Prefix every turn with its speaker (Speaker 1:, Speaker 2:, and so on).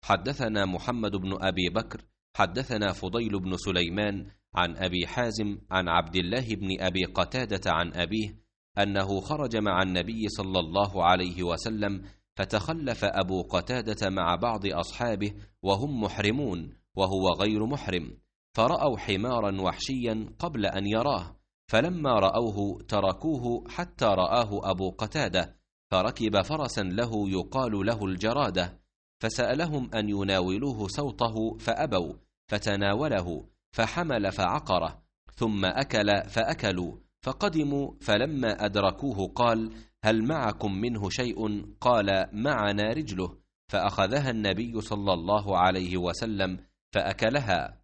Speaker 1: حدثنا محمد بن أبي بكر حدثنا فضيل بن سليمان عن أبي حازم عن عبد الله بن أبي قتادة عن أبيه أنه خرج مع النبي صلى الله عليه وسلم، فتخلف أبو قتادة مع بعض أصحابه وهم محرمون وهو غير محرم، فرأوا حمارا وحشيا قبل أن يراه، فلما رأوه تركوه حتى رآه أبو قتادة، فركب فرسا له يقال له الجرادة، فسألهم أن يناولوه سوطه فأبوا، فتناوله فحمل فعقره، ثم أكل فأكلوا، فقدموا، فلما أدركوه قال: هل معكم منه شيء؟ قال: معنا رجله، فأخذها النبي صلى الله عليه وسلم فأكلها.